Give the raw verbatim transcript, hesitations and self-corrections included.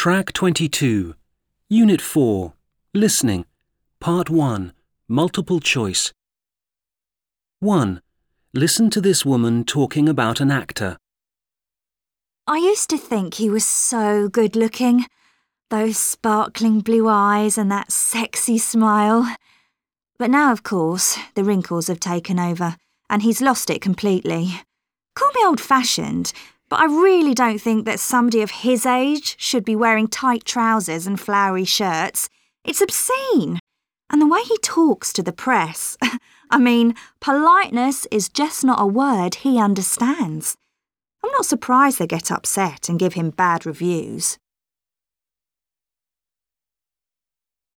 Track twenty-two, Unit four, Listening, Part one, Multiple Choice. one. Listen to this woman talking about an actor. I used to think he was so good-looking. Those sparkling blue eyes and that sexy smile. But now, of course, the wrinkles have taken over, and he's lost it completely. Call me old-fashioned, but I really don't think that somebody of his age should be wearing tight trousers and flowery shirts. It's obscene. And the way he talks to the press. I mean, politeness is just not a word he understands. I'm not surprised they get upset and give him bad reviews.